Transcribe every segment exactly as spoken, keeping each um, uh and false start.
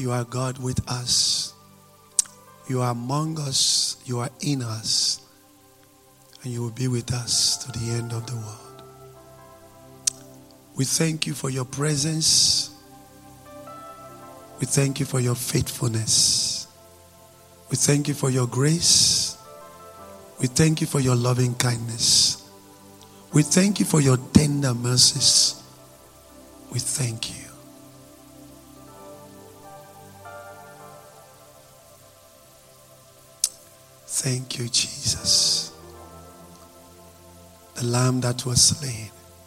You are God with us. You are among us. You are in us. And you will be with us to the end of the world. We thank you for your presence. We thank you for your faithfulness. We thank you for your grace. We thank you for your loving kindness. We thank you for your tender mercies. We thank you. Thank you, Jesus. The Lamb that was slain.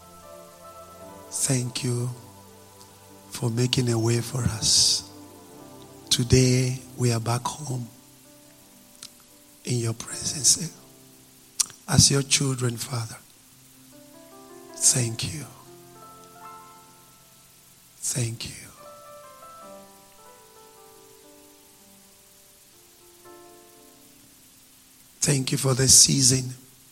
Thank you for making a way for us. Today we are back home in your presence. As your children, Father, thank you. Thank you. Thank you for this season.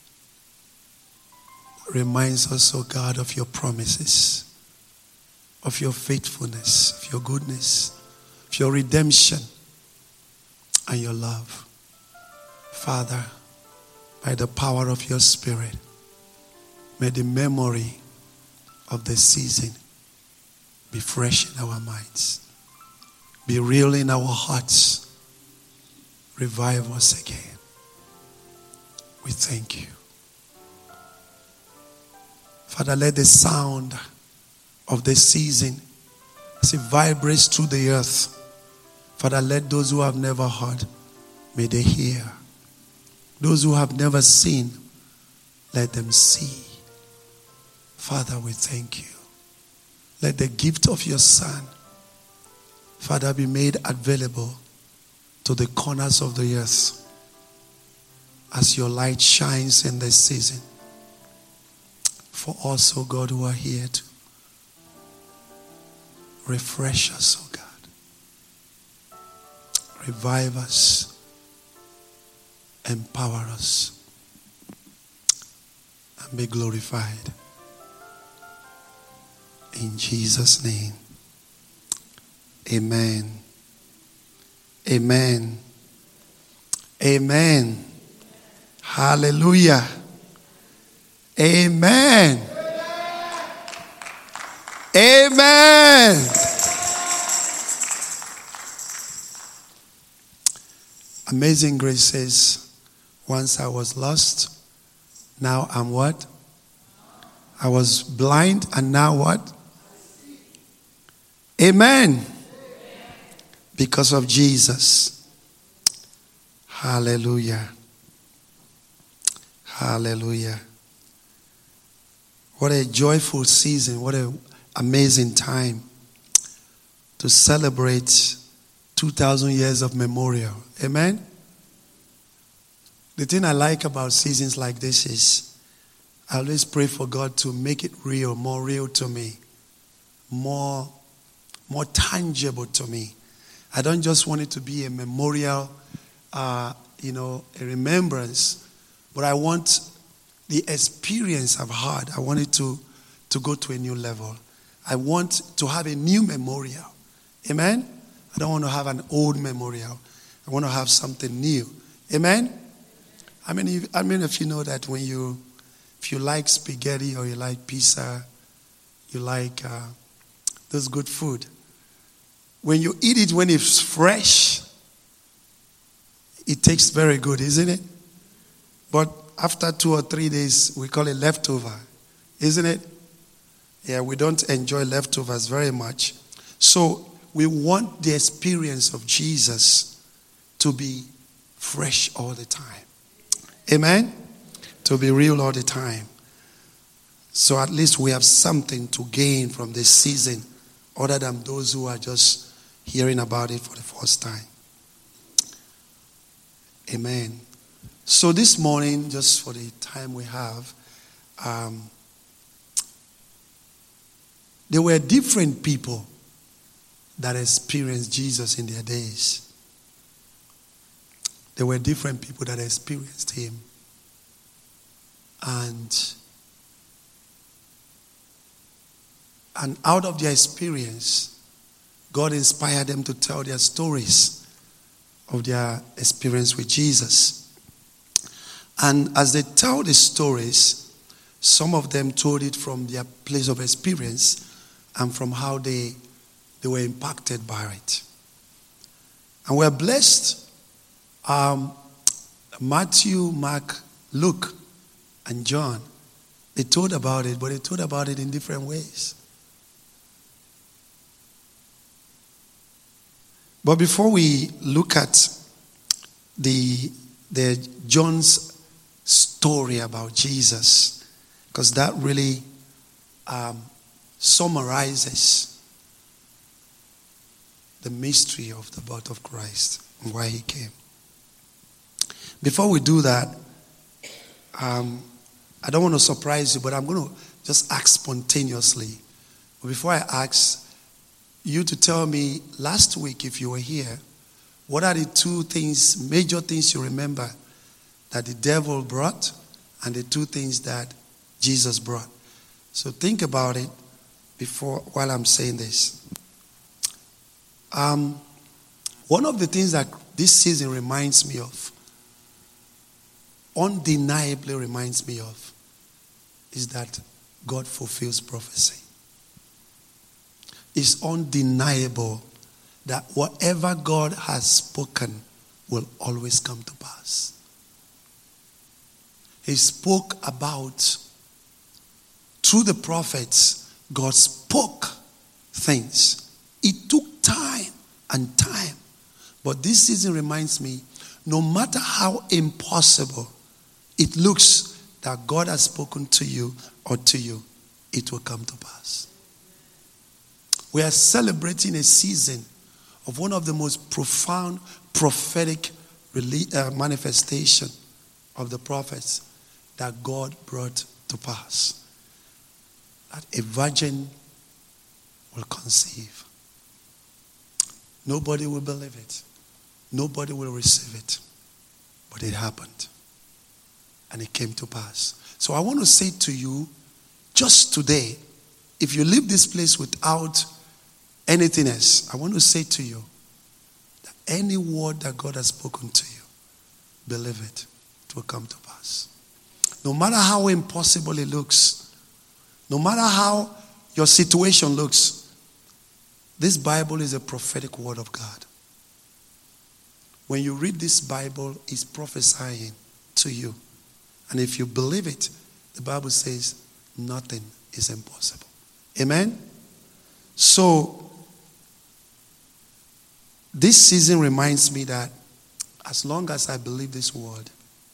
Reminds us, oh God, of your promises, of your faithfulness, of your goodness, of your redemption and your love. Father, by the power of your Spirit, may the memory of this season be fresh in our minds, be real in our hearts. Revive us again. We thank you. Father, let the sound of this season, as it vibrates through the earth, Father, let those who have never heard, may they hear. Those who have never seen, let them see. Father, we thank you. Let the gift of your Son, Father, be made available to the corners of the earth as your light shines in this season. For us, oh God, who are here to refresh us, oh God. Revive us. Empower us. And be glorified. In Jesus' name. Amen. Amen. Amen. Hallelujah. Amen. Amen. Amazing Grace says, once I was lost, now I'm what? I was blind and now what? Amen. Because of Jesus. Hallelujah. Hallelujah. What a joyful season. What an amazing time to celebrate two thousand years of memorial. Amen? The thing I like about seasons like this is I always pray for God to make it real, more real to me, more, more tangible to me. I don't just want it to be a memorial, uh, you know, a remembrance, but I want the experience I've had, I want it to, to go to a new level. I want to have a new memorial. Amen? I don't want to have an old memorial. I want to have something new. Amen? I mean, if, I mean, if you know that when you, if you like spaghetti or you like pizza, you like uh, those good food, when you eat it when it's fresh, it tastes very good, isn't it? But after two or three days, we call it leftover, isn't it? Yeah, we don't enjoy leftovers very much. So we want the experience of Jesus to be fresh all the time. Amen? To be real all the time. So at least we have something to gain from this season other than those who are just hearing about it for the first time. Amen. So this morning, just for the time we have, um, there were different people that experienced Jesus in their days. There were different people that experienced him. And, and out of their experience, God inspired them to tell their stories of their experience with Jesus. And as they tell the stories, some of them told it from their place of experience and from how they, they were impacted by it. And we're blessed. Um, Matthew, Mark, Luke, and John, they told about it, but they told about it in different ways. But before we look at the, the John's story about Jesus, because that really um, summarizes the mystery of the birth of Christ and why he came. Before we do that, um, I don't want to surprise you, but I'm going to just ask spontaneously. But before I ask you to tell me, last week if you were here, what are the two things, major things you remember that the devil brought and the two things that Jesus brought? So think about it before, while I'm saying this. Um, one of the things that this season reminds me of, undeniably reminds me of, is that God fulfills prophecy. It's undeniable that whatever God has spoken will always come to pass. He spoke about, through the prophets, God spoke things. It took time and time. But this season reminds me, no matter how impossible it looks that God has spoken to you or to you, it will come to pass. We are celebrating a season of one of the most profound prophetic manifestation of the prophets that God brought to pass. That a virgin will conceive. Nobody will believe it. Nobody will receive it. But it happened. And it came to pass. So I want to say to you, just today, if you leave this place without anything else, I want to say to you that any word that God has spoken to you, believe it, it will come to pass. No matter how impossible it looks, no matter how your situation looks, this Bible is a prophetic word of God. When you read this Bible, it's prophesying to you. And if you believe it, the Bible says nothing is impossible. Amen? So, this season reminds me that as long as I believe this word,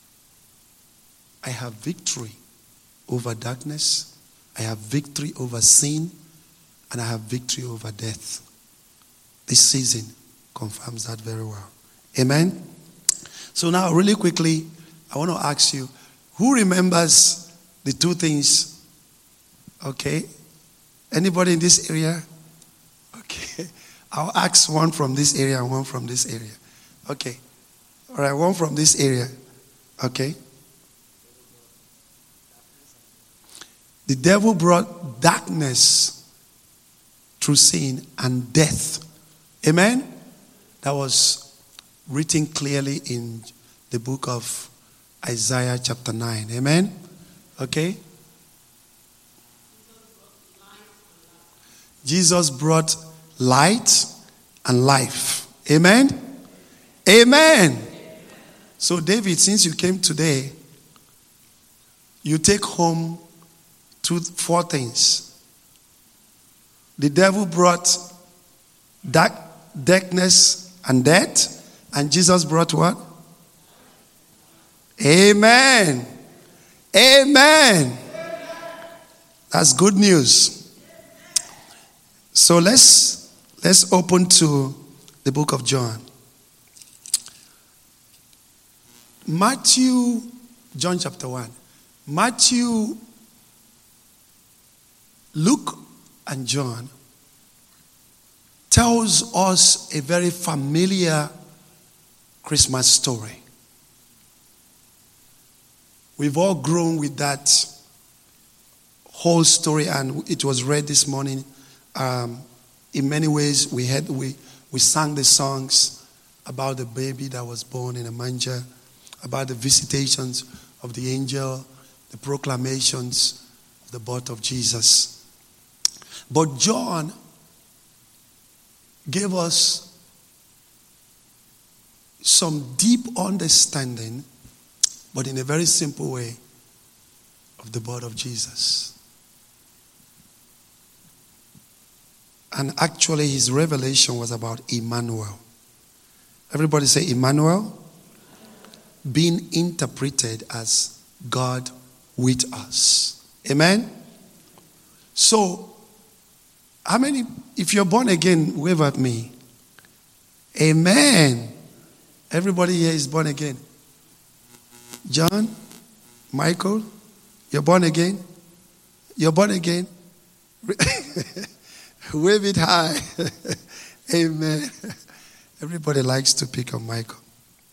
I have victory over darkness, I have victory over sin, and I have victory over death. This season confirms that very well. Amen? So now, really quickly, I want to ask you, who remembers the two things? Okay. Anybody in this area? Okay. I'll ask one from this area and one from this area. Okay. All right, one from this area. Okay. The devil brought darkness through sin and death. Amen? That was written clearly in the book of Isaiah chapter nine. Amen? Okay? Jesus brought light and life. Amen? Amen. So David, since you came today, you take home two, four things. The devil brought dark, darkness and death, and Jesus brought what? Amen. Amen. That's good news. So let's let's open to the book of John. Matthew, John chapter one. Matthew, Luke, and John tells us a very familiar Christmas story. We've all grown with that whole story, and it was read this morning um, in many ways, we had we we sang the songs about the baby that was born in a manger, about the visitations of the angel, the proclamations of the birth of Jesus. But John gave us some deep understanding, but in a very simple way, of the birth of Jesus. And actually his revelation was about Emmanuel. Everybody say Emmanuel. Being interpreted as God with us. Amen? So, how many, if you're born again, wave at me. Amen. Everybody here is born again. John, Michael, you're born again? You're born again? Wave it high. Amen. Everybody likes to pick on Michael.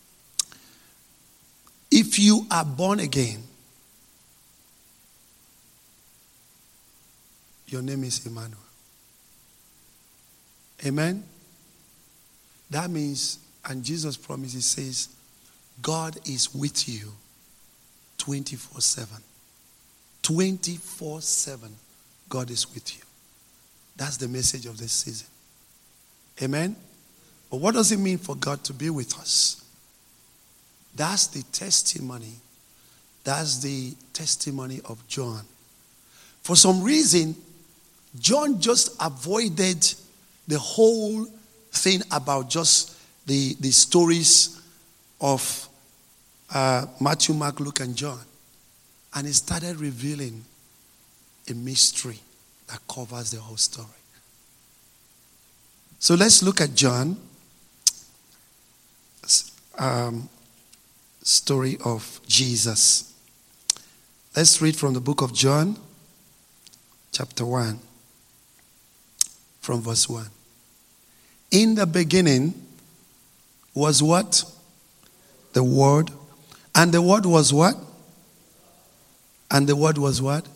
If you are born again, your name is Emmanuel. Amen? That means, and Jesus promises, says, God is with you twenty-four seven. twenty-four seven, God is with you. That's the message of this season. Amen? But what does it mean for God to be with us? That's the testimony. That's the testimony of John. For some reason, John just avoided the whole thing about just the, the stories of uh, Matthew, Mark, Luke, and John. And he started revealing a mystery that covers the whole story. So let's look at John. Um, story of Jesus. Let's read from the book of John, chapter one, from verse one. In the beginning was what? The Word. And the Word was what? And the Word was what?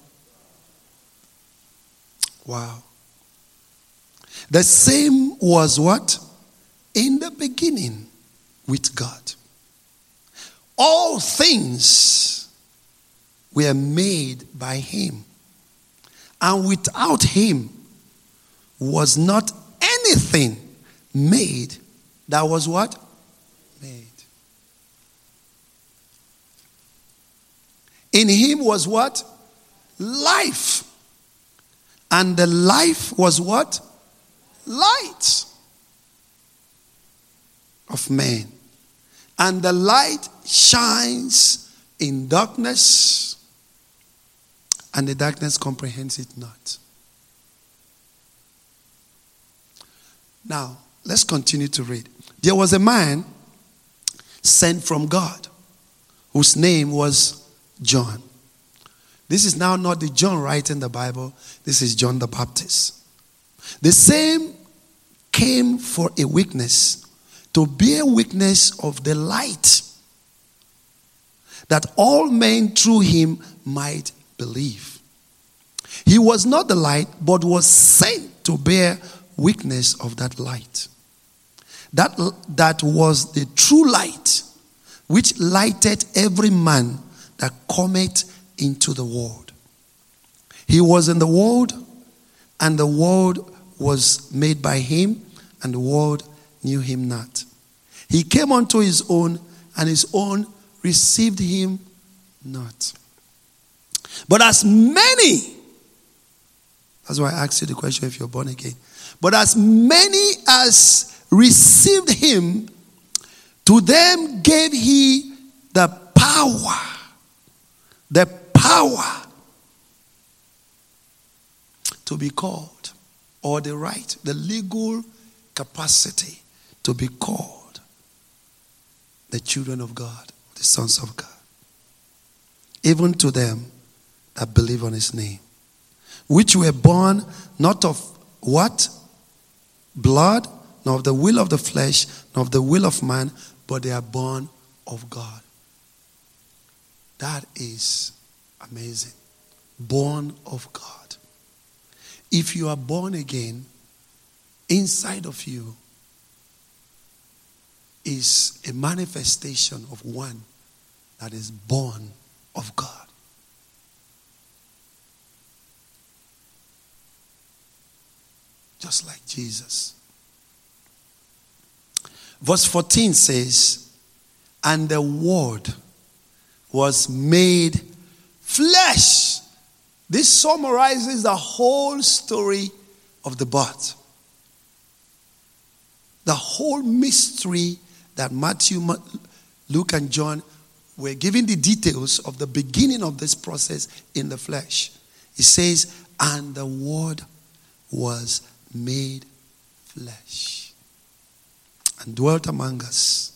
Wow. The same was what? In the beginning with God. All things were made by him. And without him was not anything made that was what? Made. In him was what? Life. And the life was what? Light of man. And the light shines in darkness, and the darkness comprehends it not. Now, let's continue to read. There was a man sent from God, whose name was John. This is now not the John writing the Bible. This is John the Baptist. The same came for a witness, to bear witness of the light, that all men through him might believe. He was not the light, but was sent to bear witness of that light. That, that was the true light, which lighted every man that cometh into the world. He was in the world, and the world was made by him, and the world knew him not. He came unto his own, and his own received him not. But as many, that's why I asked you the question if you're born again. But as many as received him, to them gave he the power, the power to be called, or the right, the legal capacity to be called the children of God, the sons of God. Even to them that believe on his name, which were born not of what? Blood, nor of the will of the flesh, nor of the will of man, but they are born of God. That is amazing. Born of God. If you are born again, inside of you is a manifestation of one that is born of God. Just like Jesus. Verse fourteen says, and the Word was made flesh. This summarizes the whole story of the birth. The whole mystery that Matthew, Luke, and John were giving the details of the beginning of this process in the flesh. It says, and the Word was made flesh and dwelt among us.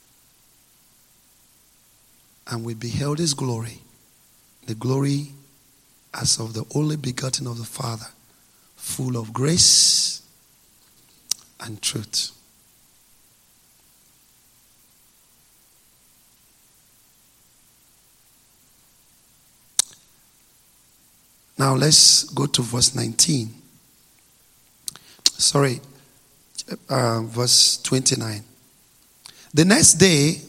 And we beheld his glory, the glory as of the only begotten of the Father, full of grace and truth. Now let's go to verse nineteen. Sorry, uh, verse twenty-nine. The next day,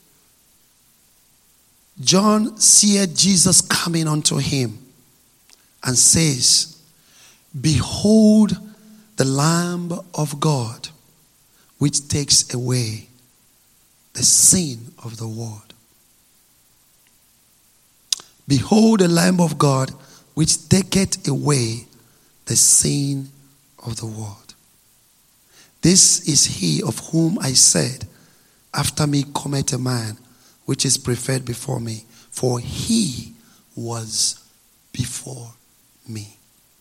John seeth Jesus coming unto him and says, behold the Lamb of God, which takes away the sin of the world. Behold the Lamb of God, which taketh away the sin of the world. This is he of whom I said, after me cometh a man, which is preferred before me, for he was before me.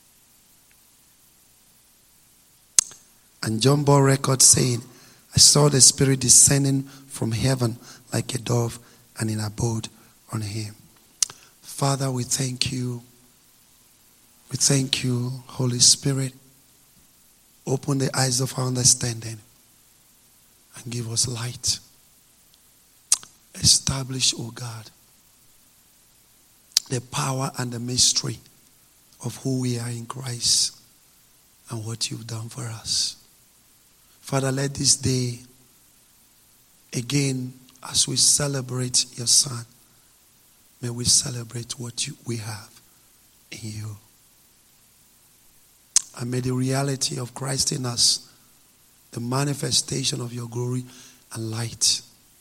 And John bore record saying, I saw the Spirit descending from heaven like a dove, and it abode on him. Father, we thank you. We thank you, Holy Spirit. Open the eyes of our understanding and give us light. Establish, O God, the power and the mystery of who we are in Christ and what you've done for us. Father, let this day, again, as we celebrate your Son, may we celebrate what you, we have in you. And may the reality of Christ in us, the manifestation of your glory and light,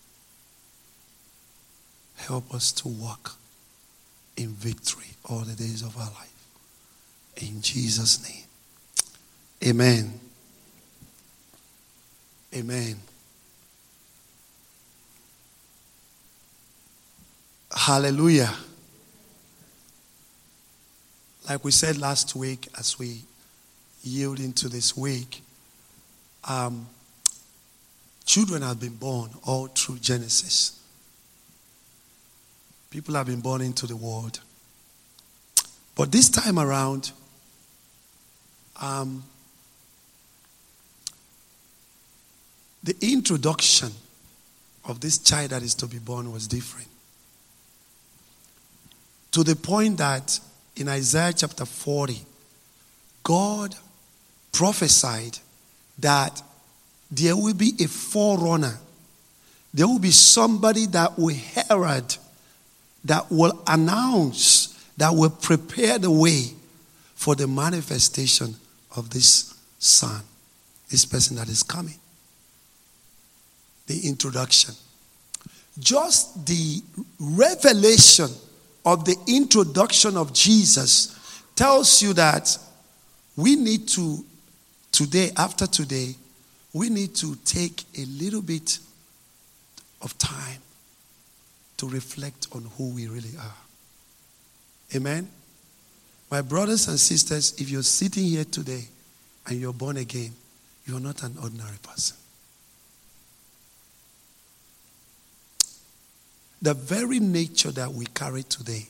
help us to walk in victory all the days of our life. In Jesus' name. Amen. Amen. Hallelujah. Like we said last week, as we yield into this week, um, children have been born all through Genesis. People have been born into the world. But this time around, um, the introduction of this child that is to be born was different. To the point that in Isaiah chapter forty, God prophesied that there will be a forerunner. There will be somebody that will herald, that will announce, that will prepare the way for the manifestation of this son, this person that is coming. The introduction. Just the revelation of the introduction of Jesus tells you that we need to, today, after today, we need to take a little bit of time to reflect on who we really are. Amen? My brothers and sisters, if you're sitting here today and you're born again, you're not an ordinary person. The very nature that we carry today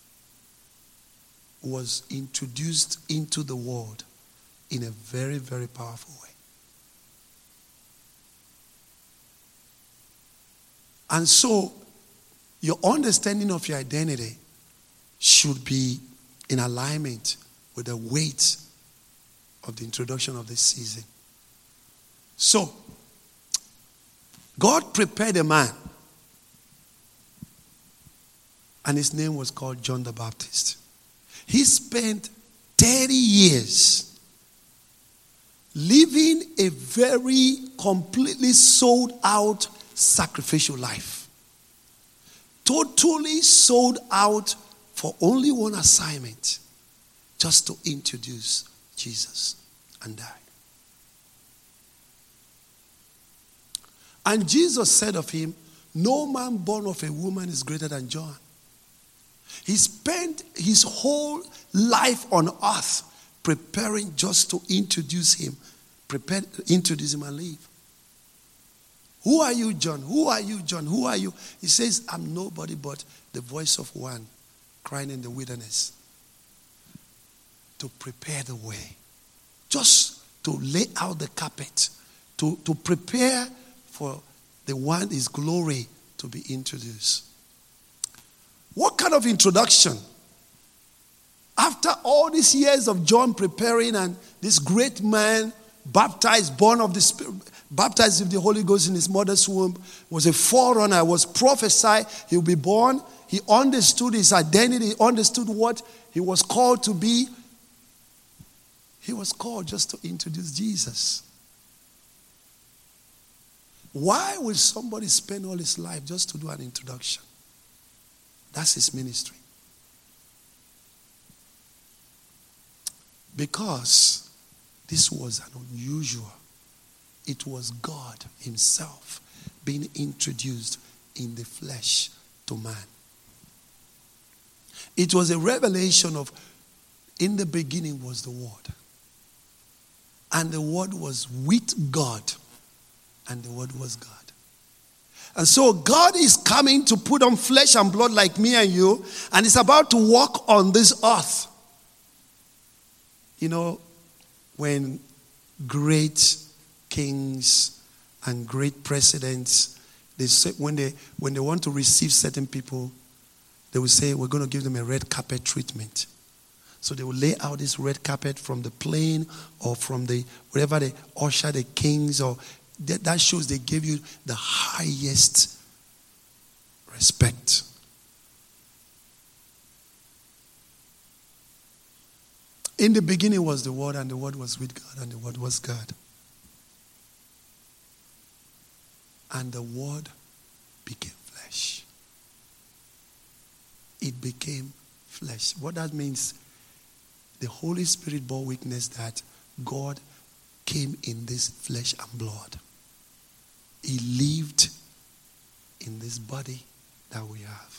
was introduced into the world in a very, very powerful way. And so, your understanding of your identity should be in alignment with the weight of the introduction of this season So, God prepared a man. And his name was called John the Baptist. He spent thirty years living a very completely sold out sacrificial life. Totally sold out for only one assignment. Just to introduce Jesus and die. And Jesus said of him, no man born of a woman is greater than John. He spent his whole life on earth preparing just to introduce him. Prepare, introduce him and leave. Who are you, John? Who are you, John? Who are you? He says, I'm nobody but the voice of one crying in the wilderness. To prepare the way. Just to lay out the carpet. To, to prepare for the one, his glory, to be introduced. What kind of introduction? After all these years of John preparing and this great man baptized, born of the Spirit, baptized with the Holy Ghost in his mother's womb, was a forerunner, was prophesied he will be born. He understood his identity, he understood what he was called to be. He was called just to introduce Jesus. Why would somebody spend all his life just to do an introduction? That's his ministry. Because this was an unusual. It was God himself being introduced in the flesh to man. It was a revelation of, in the beginning was the Word. And the Word was with God. And the Word was God. And so God is coming to put on flesh and blood like me and you. And is about to walk on this earth. You know, when great kings and great presidents, they say, when they when they want to receive certain people, they will say, we're going to give them a red carpet treatment. So they will lay out this red carpet from the plane or from the, wherever they usher the kings, or that, that shows they gave you the highest respect. In the beginning was the Word, and the Word was with God, and the Word was God. And the Word became flesh. It became flesh. What that means, the Holy Spirit bore witness that God came in this flesh and blood. He lived in this body that we have.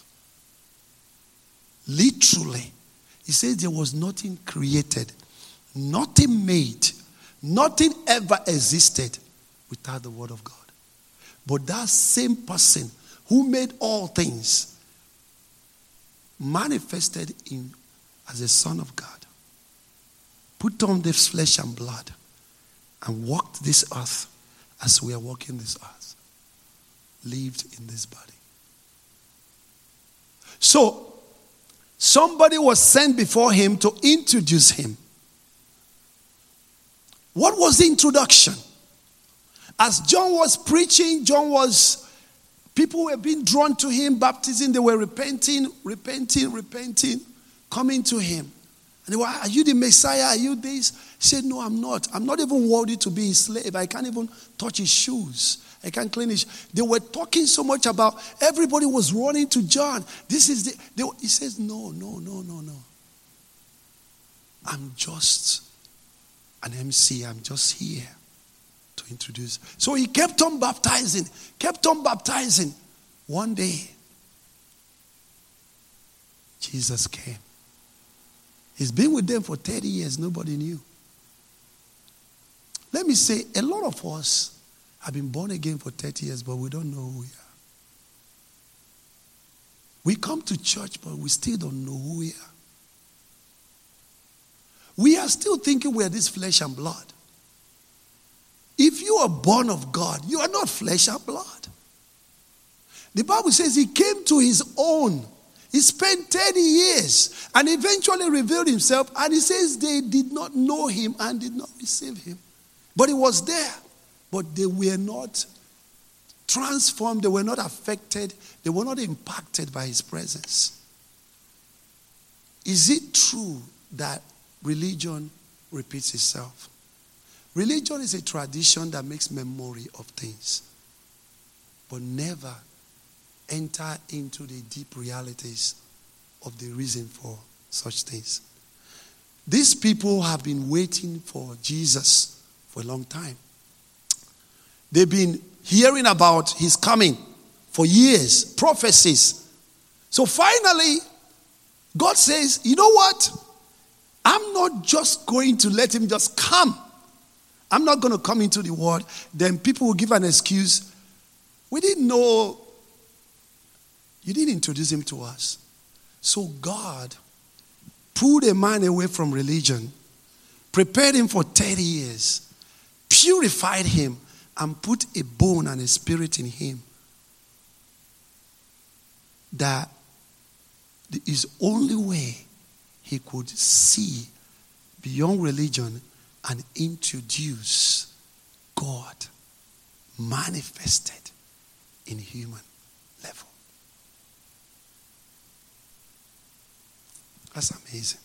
Literally. He says there was nothing created, nothing made, nothing ever existed without the Word of God. But that same person who made all things manifested in as a Son of God, put on this flesh and blood, and walked this earth as we are walking this earth, lived in this body. So, somebody was sent before him to introduce him. What was the introduction? As John was preaching, John was, people were being drawn to him, baptizing, they were repenting, repenting, repenting, coming to him. And they were, are you the Messiah? Are you this? He said, no, I'm not. I'm not even worthy to be his slave. I can't even touch his shoes. I can't clean his. They were talking so much about, everybody was running to John. This is the, they, he says, no, no, no, no, no. I'm just an M C. I'm just here to introduce. So he kept on baptizing, kept on baptizing. One day, Jesus came. He's been with them for thirty years. Nobody knew. Let me say, a lot of us have been born again for thirty years, but we don't know who we are. We come to church, but we still don't know who we are. We are still thinking we are this flesh and blood. If you are born of God, you are not flesh and blood. The Bible says he came to his own. He spent thirty years and eventually revealed himself. And he says they did not know him and did not receive him. But he was there. but they were not transformed, they were not affected, they were not impacted by his presence. Is it true that religion repeats itself? Religion is a tradition that makes memory of things, but never enter into the deep realities of the reason for such things. These people have been waiting for Jesus for a long time. They've been hearing about his coming for years, prophecies. So finally, God says, you know what? I'm not just going to let him just come. I'm not going to come into the world. Then people will give an excuse. We didn't know. You didn't introduce him to us. So God pulled a man away from religion, prepared him for thirty years, purified him, and put a bone and a spirit in him that is only way he could see beyond religion and introduce God manifested in human level. That's amazing.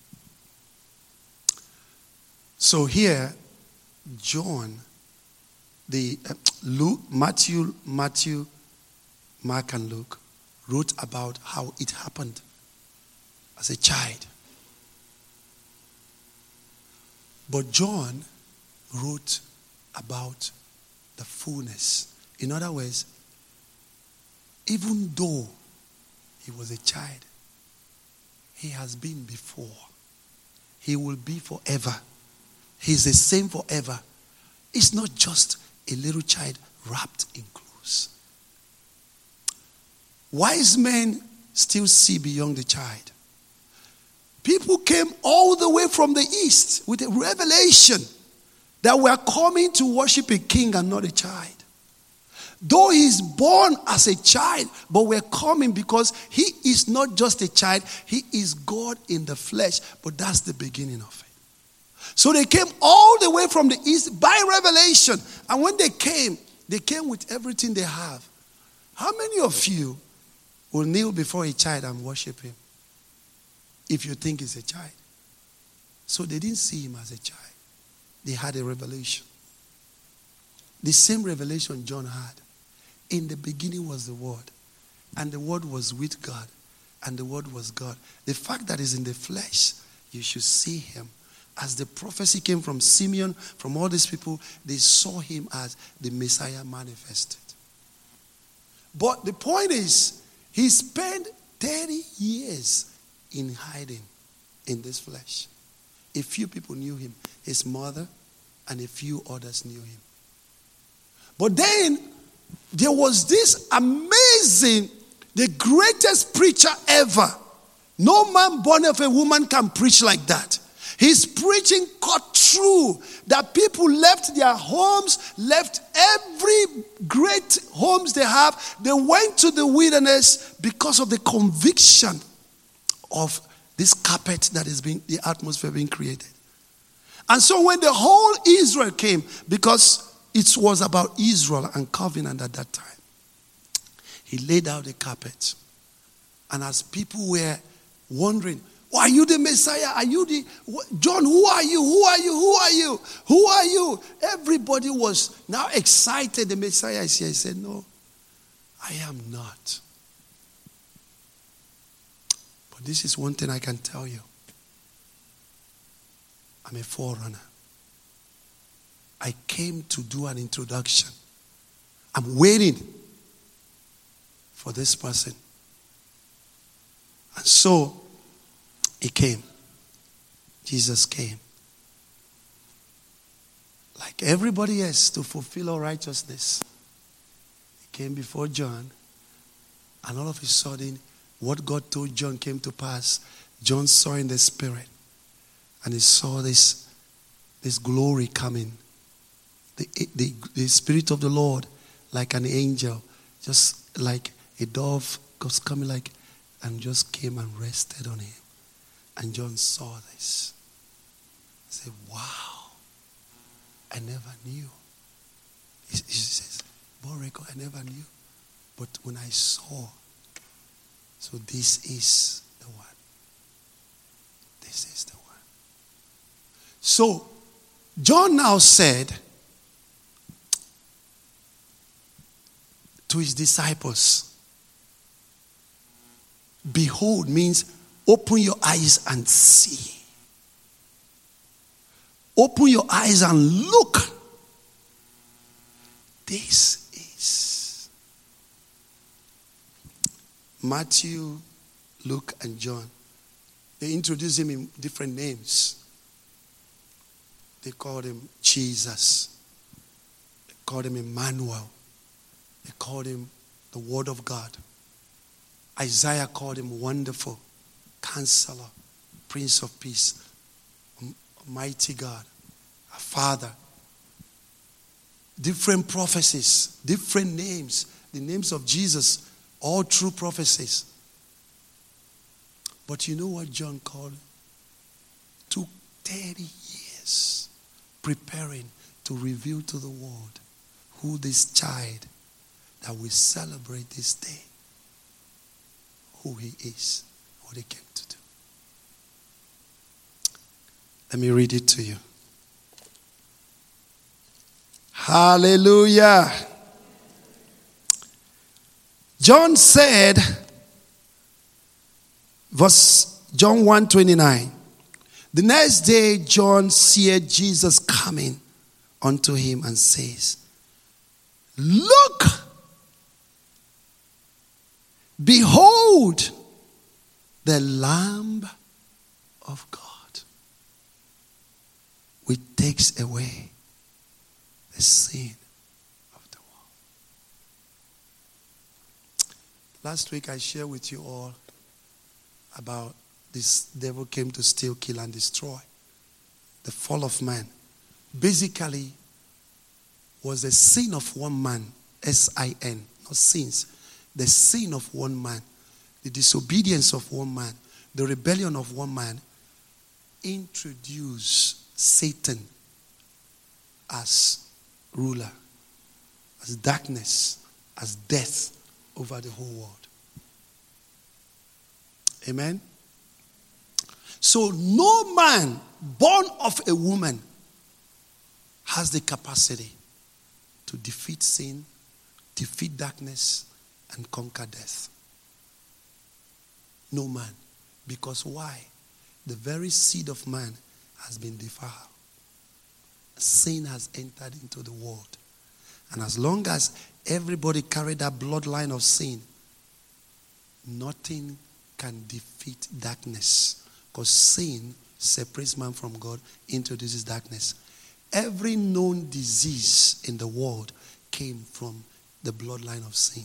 So here, John, the uh, Luke, Matthew, Matthew, Mark, and Luke wrote about how it happened as a child. But John wrote about the fullness. In other words, even though he was a child, he has been before. He will be forever. He's the same forever. It's not just a little child wrapped in clothes. Wise men still see beyond the child. People came all the way from the east with a revelation that we are coming to worship a king and not a child. Though he's born as a child, but we're coming because he is not just a child, he is God in the flesh. But that's the beginning of it. So they came all the way from the east by revelation. And when they came, they came with everything they have. How many of you will kneel before a child and worship him if you think he's a child? So they didn't see him as a child. They had a revelation. The same revelation John had. In the beginning was the Word, and the Word was with God, and the Word was God. The fact that he's in the flesh, you should see him. As the prophecy came from Simeon, from all these people, they saw him as the Messiah manifested. But the point is, he spent thirty years in hiding in this flesh. A few people knew him, his mother, and a few others knew him. But then, there was this amazing, the greatest preacher ever. No man born of a woman can preach like that. His preaching cut through that people left their homes, left every great homes they have. They went to the wilderness because of the conviction of this carpet that is being, the atmosphere being created. And so when the whole Israel came, because it was about Israel and covenant at that time, he laid out the carpet. And as people were wondering, oh, are you the Messiah? Are you the... John, who are you? Who are you? Who are you? Who are you? Everybody was now excited. The Messiah is here. He said, no, I am not. But this is one thing I can tell you. I'm a forerunner. I came to do an introduction. I'm waiting for this person. And so, he came. Jesus came. Like everybody else, to fulfill all righteousness. He came before John. And all of a sudden, what God told John came to pass. John saw in the spirit. And he saw this, this glory coming. The, the, the Spirit of the Lord, like an angel, just like a dove was coming like, and just came and rested on him. And John saw this. He said, wow, I never knew He, he says, Boreko, I never knew. But when I saw, so this is the one. This is the one. So, John now said to his disciples, behold means open your eyes and see. Open your eyes and look. This is Matthew, Luke, and John. They introduce him in different names. They called him Jesus. They called him Emmanuel. They called him the Word of God. Isaiah called him Wonderful, Counselor, Prince of Peace, Mighty God, a Father. Different prophecies, different names. The names of Jesus, all true prophecies. But you know what John called it? Took thirty years preparing to reveal to the world who this child that we celebrate this day, who he is, what he came to do. Let me read it to you. Hallelujah. John said, verse John one twenty-nine. The next day John seeth Jesus coming unto him and says, look, behold the Lamb of God, which takes away the sin of the world. Last week I shared with you all about this devil came to steal, kill, and destroy. The fall of man. Basically, was the sin of one man. S I N. Not sins. The sin of one man. The disobedience of one man. The rebellion of one man. Introduced Satan as ruler. As darkness. As death over the whole world. Amen. So no man born of a woman has the capacity to defeat sin, defeat darkness, and conquer death. No man. Because why? The very seed of man has been defiled. Sin has entered into the world. And as long as everybody carried that bloodline of sin, nothing can defeat darkness. Because sin separates man from God, introduces darkness. Every known disease in the world came from the bloodline of sin.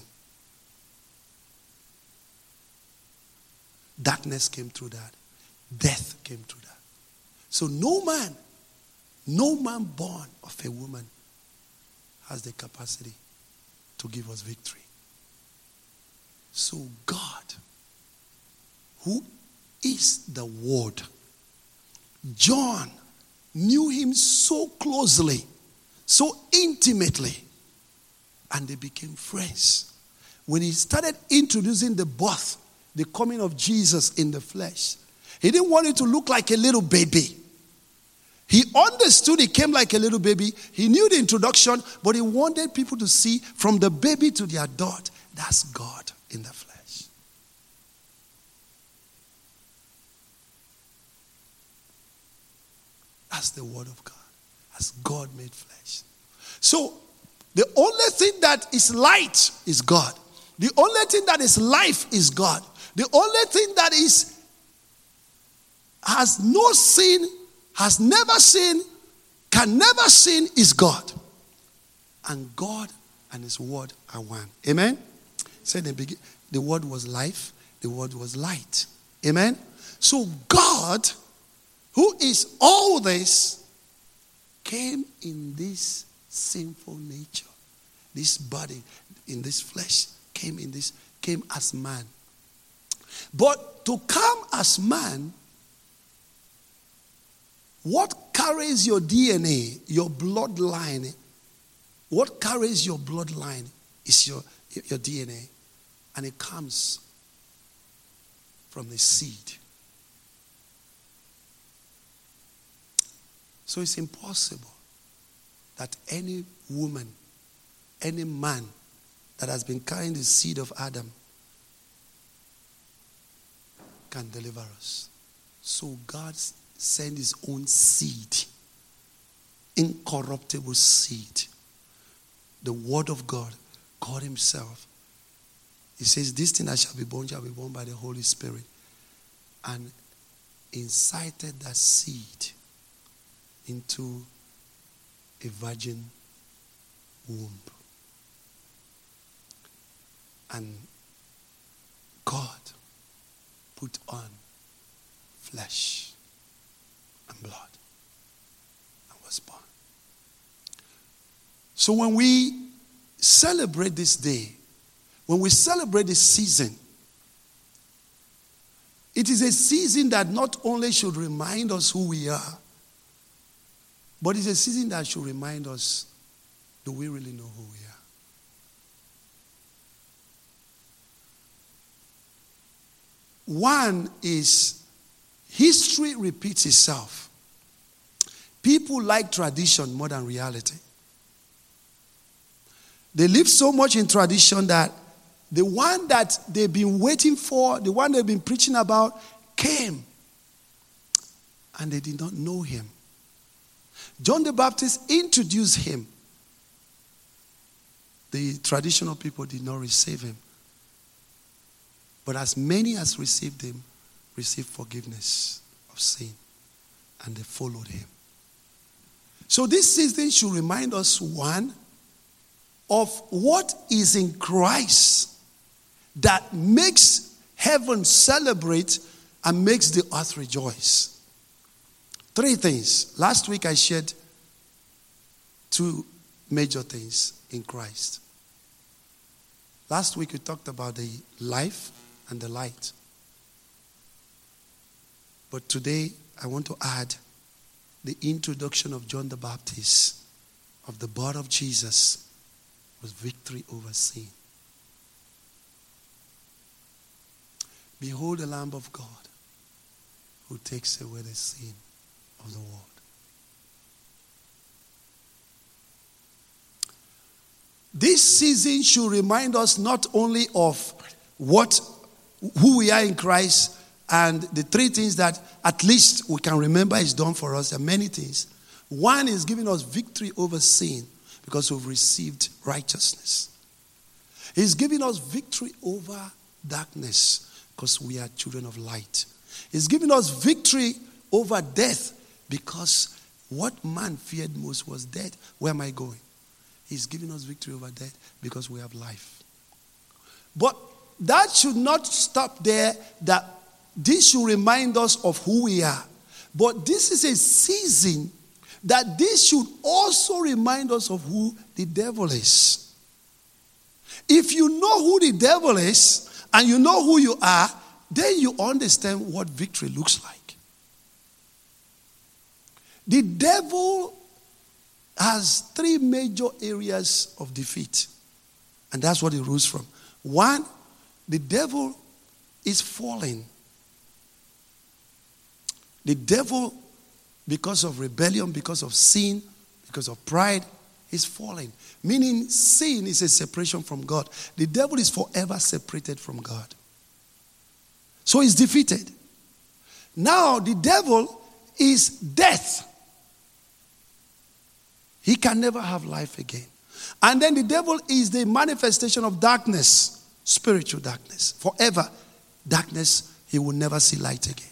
Darkness came through that. Death came through that. So no man, no man born of a woman has the capacity to give us victory. So God, who is the Word, John knew him so closely, so intimately, and they became friends. When he started introducing the birth, the coming of Jesus in the flesh, he didn't want it to look like a little baby. He understood he came like a little baby. He knew the introduction, but he wanted people to see from the baby to the adult, that's God in the flesh. That's the Word of God. As God made flesh. So, the only thing that is light is God. The only thing that is life is God. The only thing that is has no sin, has never sinned, can never sin is God. And God and His Word are one. Amen? Say in the beginning, the Word was life, the Word was light. Amen? So God, who is all this, came in this sinful nature. This body, in this flesh, came in this, came as man. But to come as man, what carries your D N A, your bloodline, What carries your bloodline is your, your D N A. And it comes from the seed. So it's impossible that any woman, any man that has been carrying the seed of Adam can deliver us. So God sent his own seed, incorruptible seed, the word of God, God himself. He says, this thing that shall be born shall be born by the Holy Spirit. And incited that seed into a virgin womb. And God put on flesh and blood and was born. So when we celebrate this day, when we celebrate this season, it is a season that not only should remind us who we are, but it's a season that should remind us, do we really know who we are? One is history repeats itself. People like tradition more than reality. They live so much in tradition that the one that they've been waiting for, the one they've been preaching about, came. And they did not know him. John the Baptist introduced him. The traditional people did not receive him. But as many as received him, received forgiveness of sin. And they followed him. So this season should remind us, one, of what is in Christ that makes heaven celebrate and makes the earth rejoice. Three things. Last week I shared two major things in Christ. Last week we talked about the life and the light. But today I want to add the introduction of John the Baptist, of the birth of Jesus, was victory over sin. Behold the Lamb of God who takes away the sin of the world. This season should remind us not only of what, who we are in Christ and the three things that at least we can remember is done for us. There are many things. One is giving us victory over sin because we've received righteousness. He's giving us victory over darkness because we are children of light. He's giving us victory over death because what man feared most was death. Where am I going? He's giving us victory over death because we have life. But that should not stop there. That this should remind us of who we are. But this is a season that this should also remind us of who the devil is. If you know who the devil is and you know who you are, then you understand what victory looks like. The devil has three major areas of defeat. And that's what it rules from. One, the devil is falling. The devil, because of rebellion, because of sin, because of pride, is falling. Meaning sin is a separation from God. The devil is forever separated from God. So he's defeated. Now the devil is death. He can never have life again. And then the devil is the manifestation of darkness, spiritual darkness. Forever darkness, he will never see light again.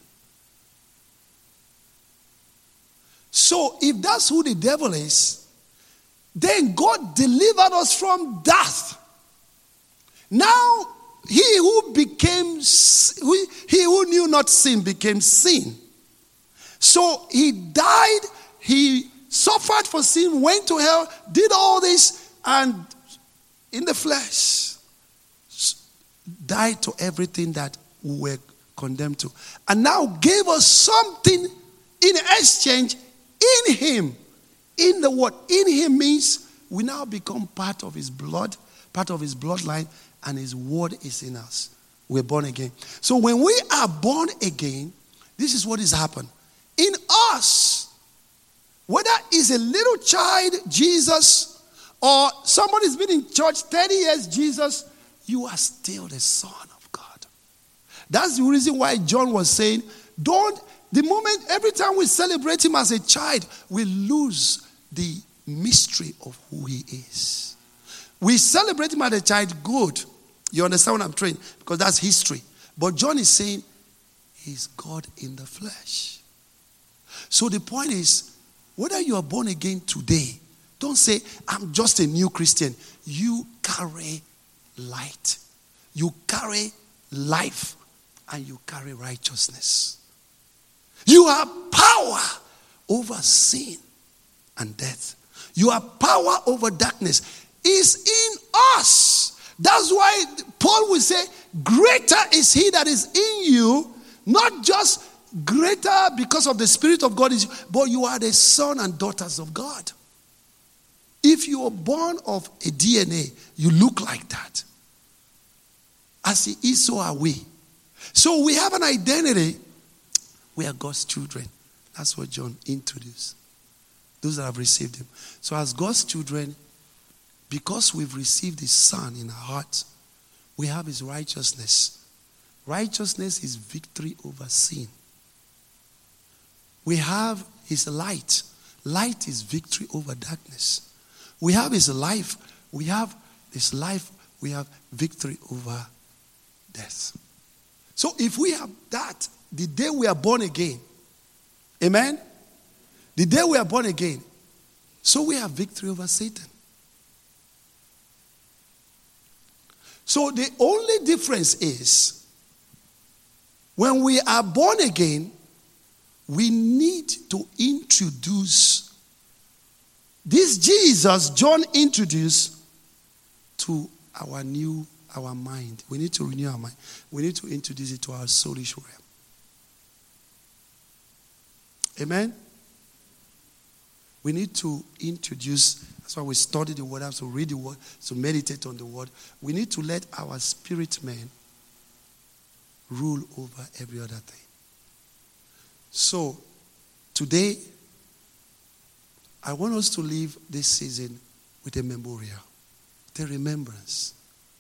So if that's who the devil is, then God delivered us from death. Now, he who became, he who knew not sin became sin. So he died, he suffered for sin, went to hell, did all this, and in the flesh, died to everything that we were condemned to. And now gave us something in exchange in him. In the word, in him means we now become part of his blood, part of his bloodline, and his word is in us. We're born again. So when we are born again, this is what has happened. In us, whether it's a little child, Jesus, or somebody's been in church thirty years, Jesus, you are still the Son of God. That's the reason why John was saying, don't, the moment, every time we celebrate him as a child, we lose the mystery of who he is. We celebrate him as a child, good. You understand what I'm saying? Because that's history. But John is saying, he's God in the flesh. So the point is, whether you are born again today, don't say, I'm just a new Christian. You carry light. You carry life. And you carry righteousness. You have power over sin and death. You have power over darkness. It's in us. That's why Paul will say, greater is he that is in you, not just greater because of the Spirit of God, but you are the son and daughters of God. If you are born of a D N A, you look like that. As he is, so are we. So we have an identity. We are God's children. That's what John introduced. Those that have received him. So as God's children, because we've received his Son in our hearts, we have his righteousness. Righteousness is victory over sin. We have his light. Light is victory over darkness. We have his life. We have his life. We have victory over death. So if we have that, the day we are born again, amen? The day we are born again, so we have victory over Satan. So the only difference is, when we are born again, we need to introduce this Jesus John introduced to our new, our mind. We need to renew our mind. We need to introduce it to our soulish realm. Amen? We need to introduce, that's why we study the word, have to read the word, to meditate on the word. We need to let our spirit man rule over every other thing. So, today, I want us to leave this season with a memorial, with a remembrance.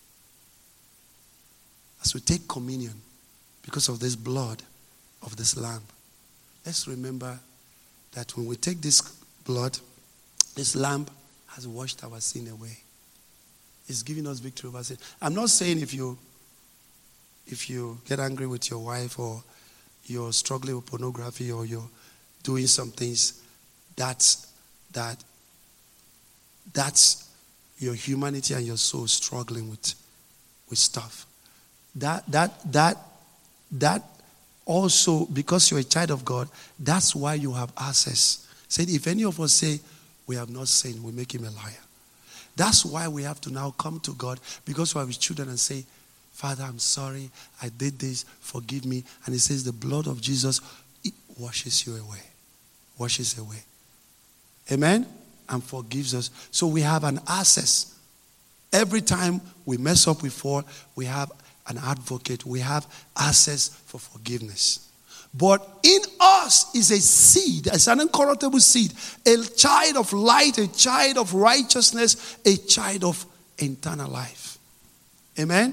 As we take communion, because of this blood of this lamb, let's remember that when we take this blood, this lamb has washed our sin away. It's giving us victory over sin. I'm not saying if you if you get angry with your wife, or you're struggling with pornography, or you're doing some things, that's that that's your humanity and your soul struggling with with stuff. That that that that also, because you're a child of God, that's why you have access. Said, if any of us say we have not sinned, we make him a liar. That's why we have to now come to God, because we are his children, and say, Father, I'm sorry, I did this, forgive me. And he says the blood of Jesus, it washes you away. Washes away. Amen? And forgives us. So we have an access. Every time we mess up, we fall, we have an advocate. We have access for forgiveness. But in us is a seed, it's an incorruptible seed, a child of light, a child of righteousness, a child of eternal life. Amen?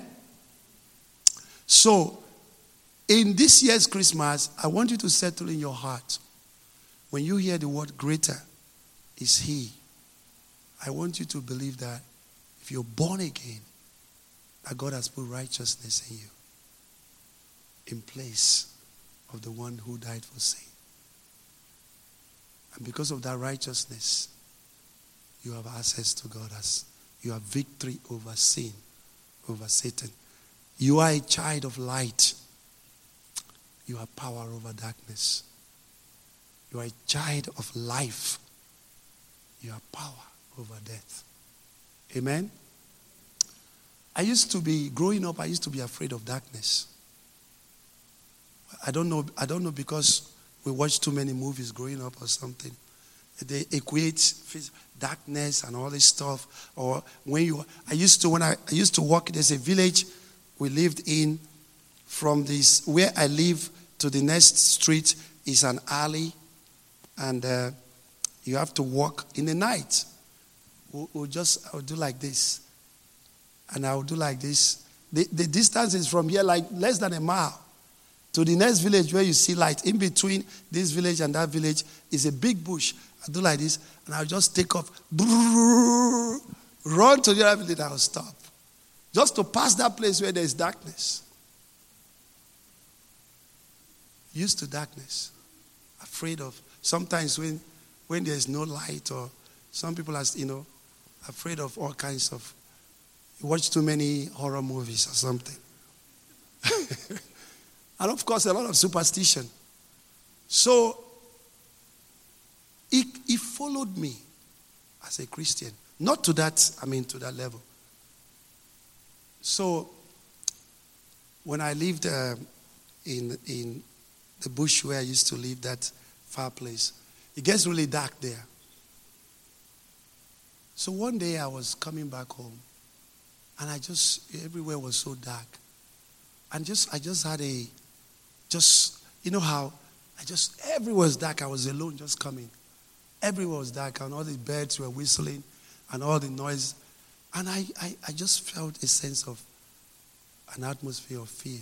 So, in this year's Christmas, I want you to settle in your heart, when you hear the word greater is he, I want you to believe that if you're born again, that God has put righteousness in you, in place of the one who died for sin. And because of that righteousness, you have access to God. As you have victory over sin, over Satan. You are a child of light. You have power over darkness. You are a child of life. You have power over death. Amen? I used to be, growing up, I used to be afraid of darkness. I don't know, I don't know because we watched too many movies growing up or something. they equate darkness and all this stuff. Or when you, I used to, when I, I used to walk, there's a village we lived in. From this, where I live to the next street is an alley. And uh, you have to walk in the night. We'll, we'll just, I'll do like this. And I'll do like this. The, the distance is from here like less than a mile to the next village where you see light. In between this village and that village is a big bush. I do like this, and I'll just take off, run to the other village, and I'll stop. Just to pass that place where there's darkness. Used to darkness. Afraid of, sometimes when, when there's no light, or some people are, you know, afraid of all kinds of, you watch too many horror movies or something. And of course, a lot of superstition. So, He, he followed me as a Christian. Not to that, I mean, to that level. So, when I lived uh, in, in the bush where I used to live, that far place, it gets really dark there. So one day I was coming back home, and I just, everywhere was so dark. And just, I just had a, just, you know how, I just, everywhere was dark. I was alone just coming. Everywhere was dark, and all the birds were whistling and all the noise. And I, I, I just felt a sense of an atmosphere of fear.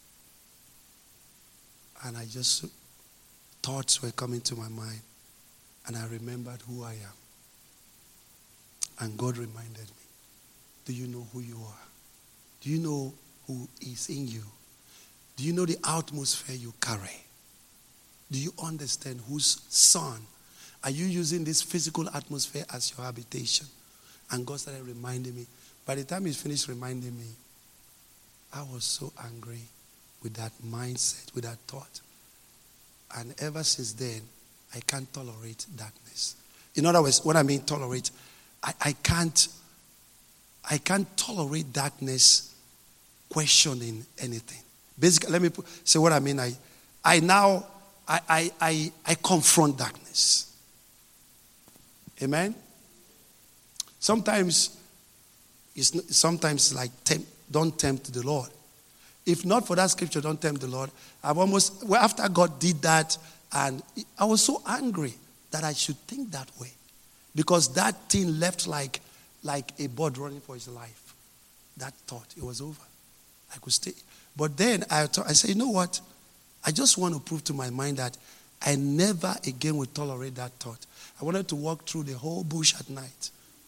And I just, thoughts were coming to my mind. And I remembered who I am. And God reminded me, do you know who you are? Do you know who is in you? Do you know the atmosphere you carry? Do you understand whose son? Are you using this physical atmosphere as your habitation? And God started reminding me. By the time he finished reminding me, I was so angry with that mindset, with that thought. And ever since then, I can't tolerate darkness. In other words, what I mean tolerate, I, I can't I can't tolerate darkness questioning anything. Basically, let me put, say what I mean. I I now I I I, I confront darkness. Amen. Sometimes it's sometimes like tempt, don't tempt the Lord. If not for that scripture, don't tempt the Lord. I've almost, well, after God did that, and I was so angry that I should think that way, because that thing left like like a bird running for his life. That thought, it was over. I could stay. But then I thought, I said, you know what? I just want to prove to my mind that I never again will tolerate that thought. I wanted to walk through the whole bush at night.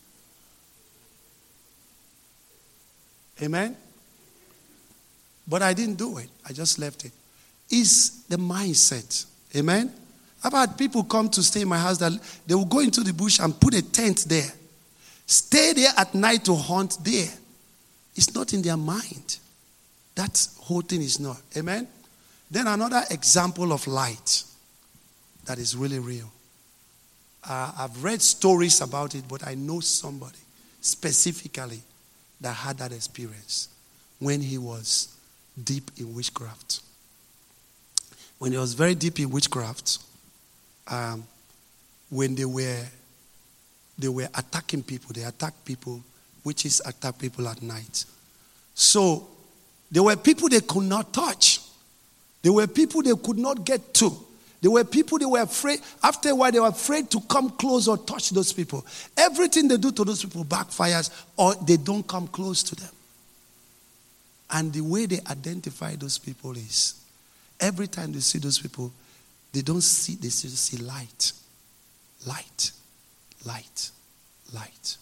Amen? But I didn't do it. I just left it. It's the mindset. Amen? I've had people come to stay in my house that they will go into the bush and put a tent there. Stay there at night to hunt there. It's not in their mind. That whole thing is not. Amen? Then another example of light that is really real. Uh, I've read stories about it, but I know somebody specifically that had that experience when he was deep in witchcraft. When he was very deep in witchcraft, um, when they were they were attacking people, they attacked people, witches attack people at night. So there were people they could not touch. There were people they could not get to. There were people they were afraid. After a while, they were afraid to come close or touch those people. Everything they do to those people backfires, or they don't come close to them. And the way they identify those people is, every time they see those people, they don't see, they just see light. Light. Light. Light.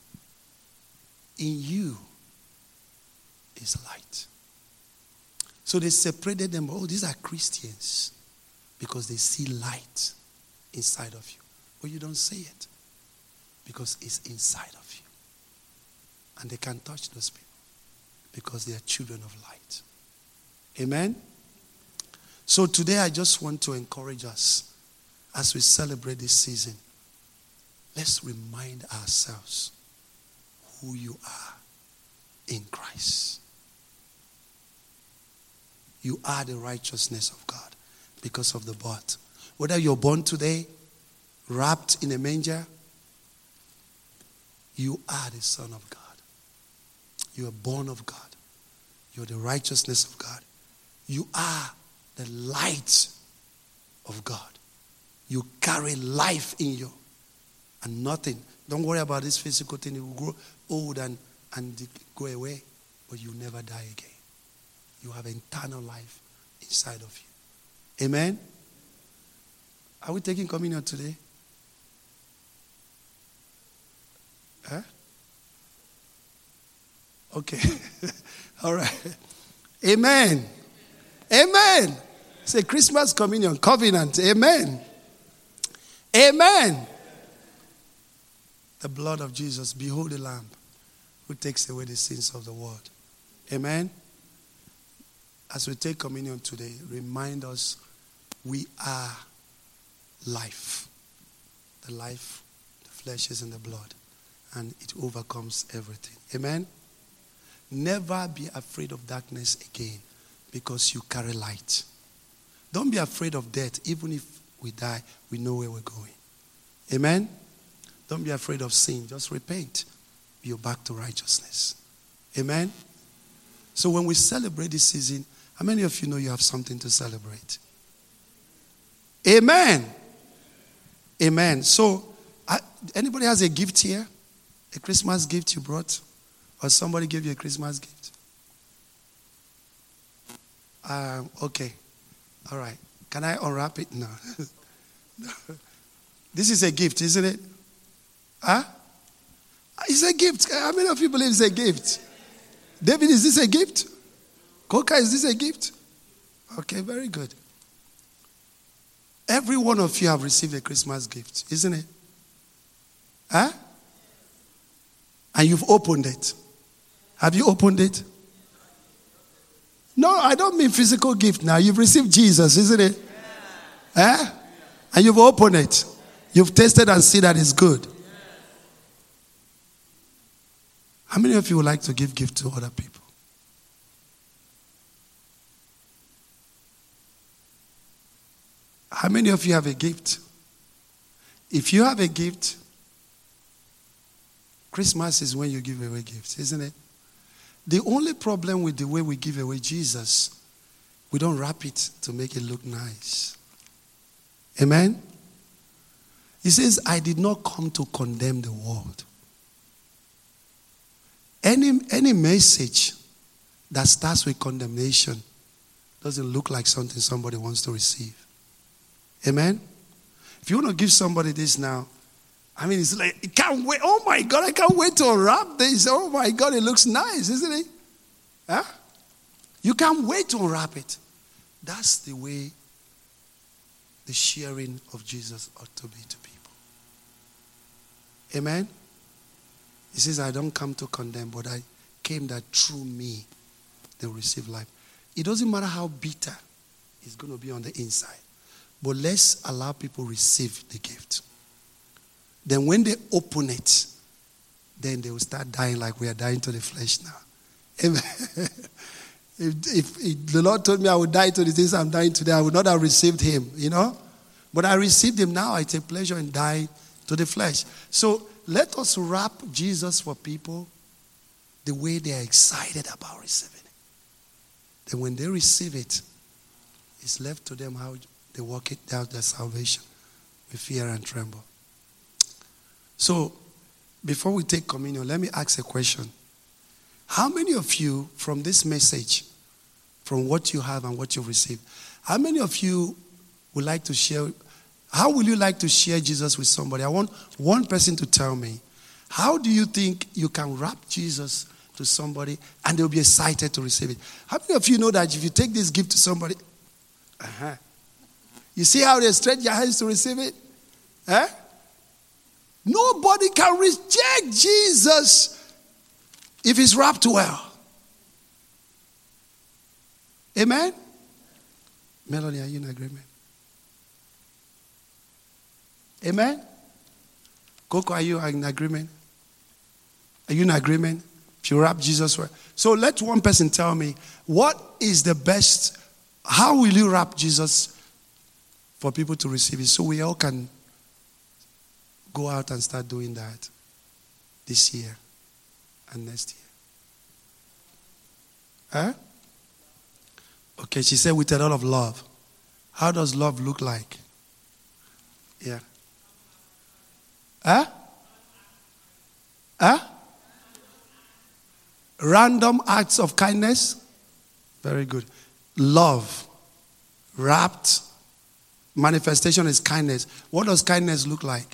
In you is light. So they separated them. Oh, these are Christians. Because they see light inside of you. But you don't see it. Because it's inside of you. And they can't touch those people. Because they are children of light. Amen? So today I just want to encourage us as we celebrate this season. Let's remind ourselves who you are in Christ. You are the righteousness of God because of the birth. Whether you're born today, wrapped in a manger. You are the Son of God. You are born of God. You are the righteousness of God. You are the light of God. You carry life in you and nothing. Don't worry about this physical thing. It will grow old and, and go away, but you never die again. You have eternal life inside of you. Amen? Are we taking communion today? Huh? Okay. All right. Amen. Amen. Say Christmas communion, covenant. Amen. Amen. The blood of Jesus, behold the Lamb who takes away the sins of the world. Amen. As we take communion today, remind us we are life. The life, the flesh is in the blood, and it overcomes everything. Amen. Never be afraid of darkness again, because you carry light. Don't be afraid of death. Even if we die, we know where we're going. Amen? Don't be afraid of sin. Just repent. You're back to righteousness. Amen? So when we celebrate this season, how many of you know you have something to celebrate? Amen. Amen. So, I, anybody has a gift here? A Christmas gift you brought? Or somebody gave you a Christmas gift? Um, okay. All right. Can I unwrap it? No. This is a gift, isn't it? Huh? It's a gift. How many of you believe it's a gift? David, is this a gift? Coca, is this a gift? Okay, very good. Every one of you have received a Christmas gift, isn't it? Huh? And you've opened it. Have you opened it? No, I don't mean physical gift now. You've received Jesus, isn't it? Yeah. Eh? And you've opened it. You've tasted and seen that it's good. Yeah. How many of you would like to give gift to other people? How many of you have a gift? If you have a gift, Christmas is when you give away gifts, isn't it? The only problem with the way we give away Jesus, we don't wrap it to make it look nice. Amen? He says, I did not come to condemn the world. Any, any message that starts with condemnation doesn't look like something somebody wants to receive. Amen? If you want to give somebody this now, I mean, it's like, it can't wait. Oh my God, I can't wait to unwrap this. Oh my God, it looks nice, isn't it? Huh? You can't wait to unwrap it. That's the way the sharing of Jesus ought to be to people. Amen? He says, I don't come to condemn, but I came that through me they will receive life. It doesn't matter how bitter it's going to be on the inside, but let's allow people receive the gift. Then when they open it, then they will start dying like we are dying to the flesh now. Amen. If, if, if the Lord told me I would die to the things I'm dying today, I would not have received him, you know. But I received him now. I take pleasure in dying to the flesh. So let us wrap Jesus for people the way they are excited about receiving it. Then when they receive it, it's left to them how they work it out their salvation with fear and tremble. So, before we take communion, let me ask a question. How many of you, from this message, from what you have and what you've received, how many of you would like to share, how will you like to share Jesus with somebody? I want one person to tell me, how do you think you can wrap Jesus to somebody and they'll be excited to receive it? How many of you know that if you take this gift to somebody, uh-huh, you see how they stretch their hands to receive it? Huh? Nobody can reject Jesus if he's wrapped well. Amen? Melody, are you in agreement? Amen? Coco, are you in agreement? Are you in agreement? If you wrap Jesus well. So let one person tell me, what is the best, how will you wrap Jesus for people to receive it so we all can go out and start doing that this year and next year. Huh? Okay, she said with a lot of love. How does love look like? Yeah. Huh? Huh? Random acts of kindness? Very good. Love. Wrapped. Manifestation is kindness. What does kindness look like?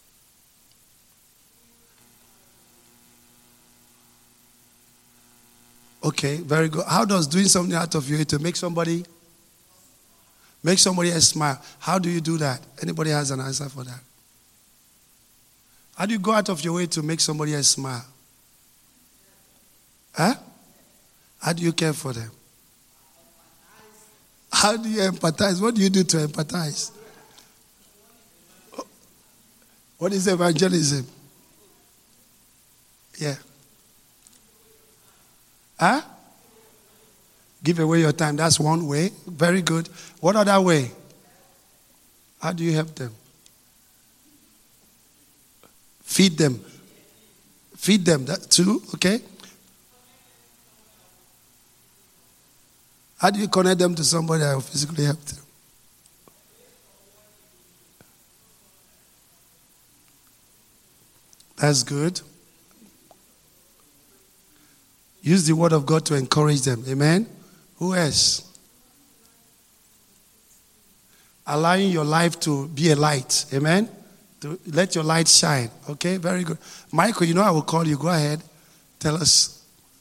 Okay, very good. How does doing something out of you to make somebody make somebody else smile? How do you do that? Anybody has an answer for that? How do you go out of your way to make somebody else smile? Huh? How do you care for them? How do you empathize? What do you do to empathize? What is evangelism? Yeah. Huh? Give away your time. That's one way. Very good. What other way? How do you help them? Feed them. Feed them. That too. Okay. How do you connect them to somebody that will physically help them? That's good. Use the word of God to encourage them. Amen? Who else? Allowing your life to be a light. Amen? To let your light shine. Okay? Very good. Michael, you know I will call you. Go ahead. Tell us.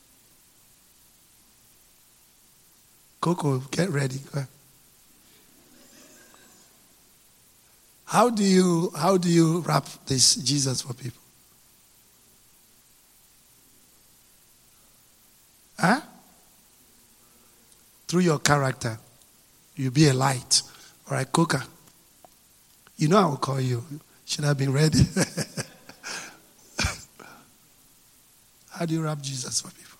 Coco, get ready. Go ahead. How do you how do you wrap this Jesus for people? Huh? Through your character. You be a light. All right, Coca. You know I will call you. Should have been ready. How do you wrap Jesus for people?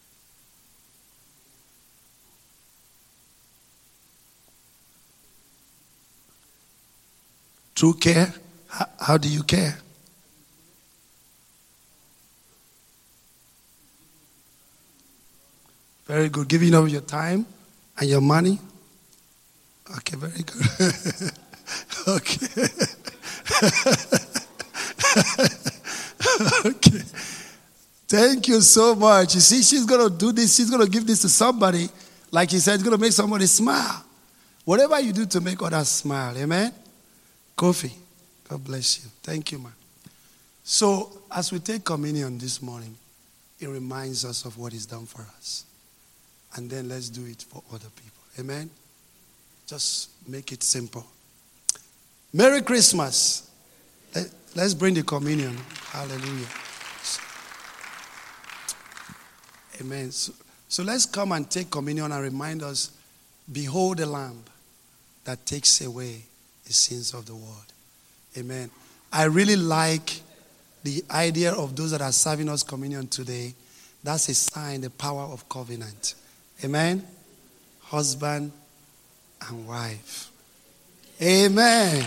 True care. How, how do you care? Very good. Giving up your time and your money. Okay, very good. Okay. Okay. Thank you so much. You see, she's going to do this. She's going to give this to somebody. Like he said, it's going to make somebody smile. Whatever you do to make others smile. Amen? Kofi, God bless you. Thank you, man. So, as we take communion this morning, it reminds us of what He's done for us. And then let's do it for other people. Amen? Just make it simple. Merry Christmas. Let's bring the communion. Hallelujah. Amen. So, so let's come and take communion and remind us, behold the Lamb that takes away the sins of the world. Amen. I really like the idea of those that are serving us communion today. That's a sign, the power of covenant. Amen. Husband and wife. Amen.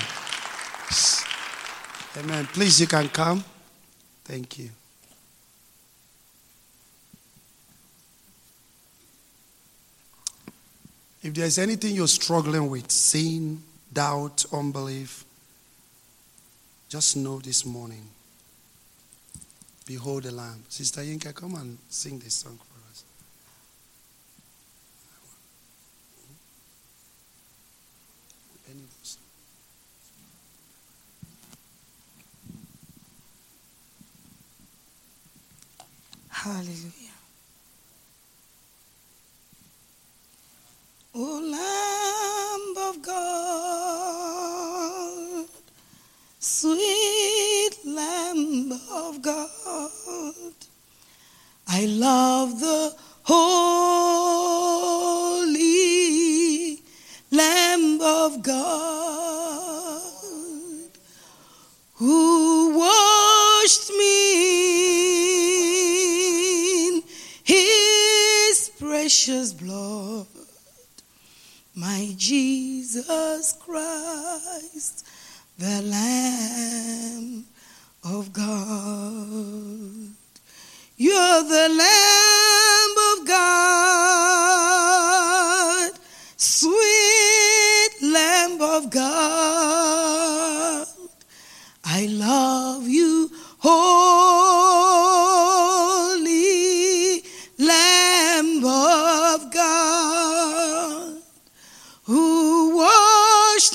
Amen. Please, you can come. Thank you. If there's anything you're struggling with, sin, doubt, unbelief, just know this morning, behold the Lamb. Sister Yinka, come and sing this song for us. Hallelujah. O Lamb of God, sweet Lamb of God, I love the holy Lamb of God, who washed me in His precious blood. My Jesus Christ, the Lamb of God. You're the Lamb of God, sweet Lamb of God. I love you, holy Lamb of God, who washed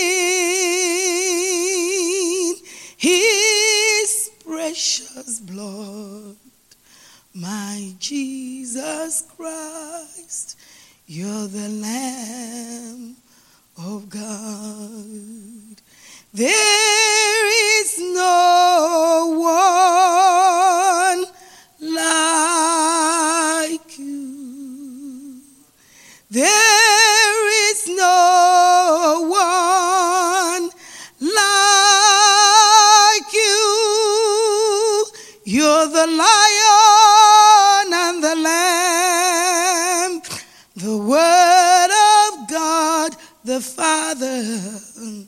me in his precious blood. My Jesus Christ, you're the Lamb of God. There is no one like you. There is no one like you. You're the Lion and the Lamb, the Word of God the Father.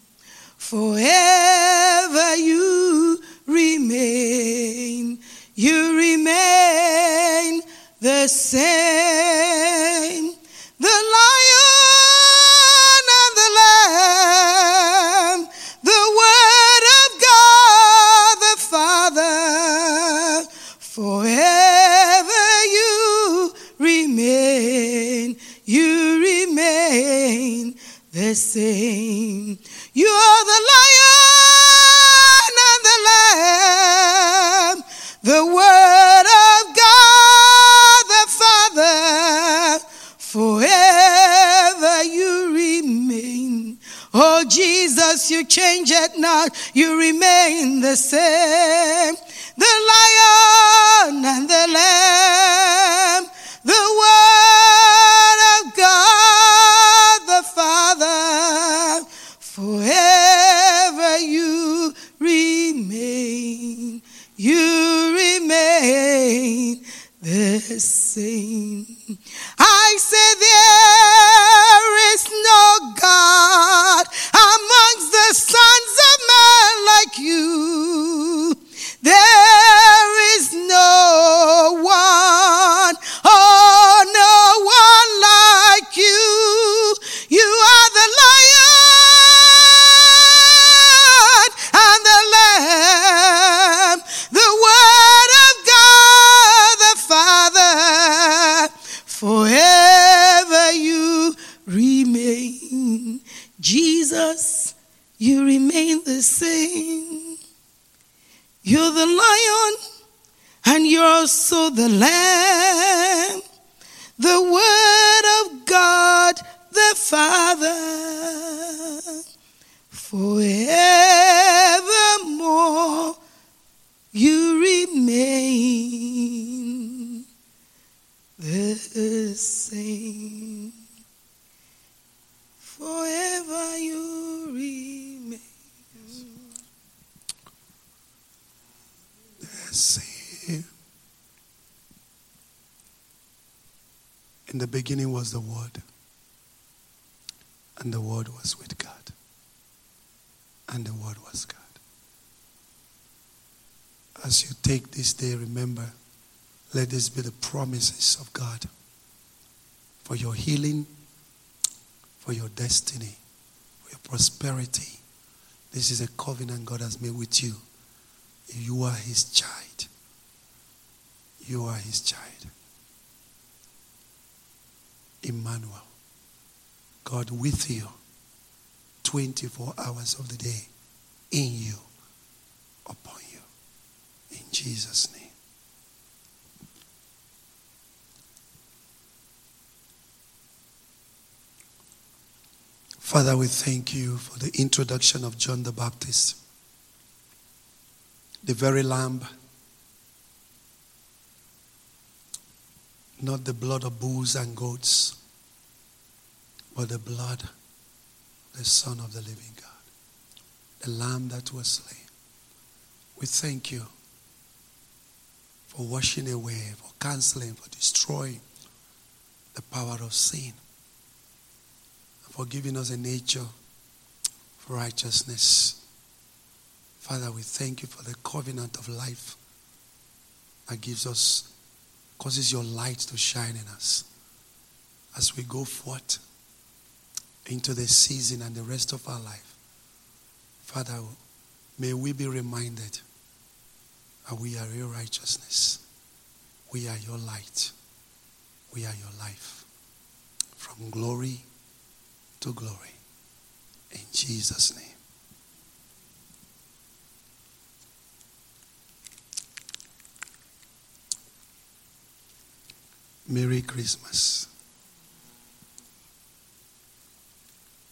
Forever you remain, you remain the same. The Lion and the Lamb, the Word of God the Father. Forever you remain, you remain the same. You are the Lion and the Lamb, the Word of God the Father. Forever you remain. Oh Jesus, you change it not, you remain the same. The Lion and the Lamb, the Word of God the Father. Forever you remain, you remain the same. I say there is no God amongst the sons of men like you. There is no one, oh, no one like you. You are the Lion and the Lamb, the Word of God the Father. Forever you remain. Jesus, you remain the same. You're the Lion and you're also the Lamb, the Word of God the Father. Forevermore you remain the same. Forever you remain the same. In the beginning was the Word, and the Word was with God, and the Word was God. As you take this day, remember, let this be the promises of God for your healing, for your destiny, for your prosperity. This is a covenant God has made with you. You are his child. You are his child. Emmanuel, God with you twenty-four hours of the day, in you, upon you. In Jesus' name. Father, we thank you for the introduction of John the Baptist, the very lamb, not the blood of bulls and goats, but the blood, the Son of the living God, the lamb that was slain. We thank you for washing away, for canceling, for destroying the power of sin, and for giving us a nature for righteousness Father, we thank you for the covenant of life that gives us, causes your light to shine in us as we go forth into the season and the rest of our life. Father, may we be reminded that we are your righteousness. We are your light. We are your life. From glory to glory. In Jesus' name. Merry Christmas.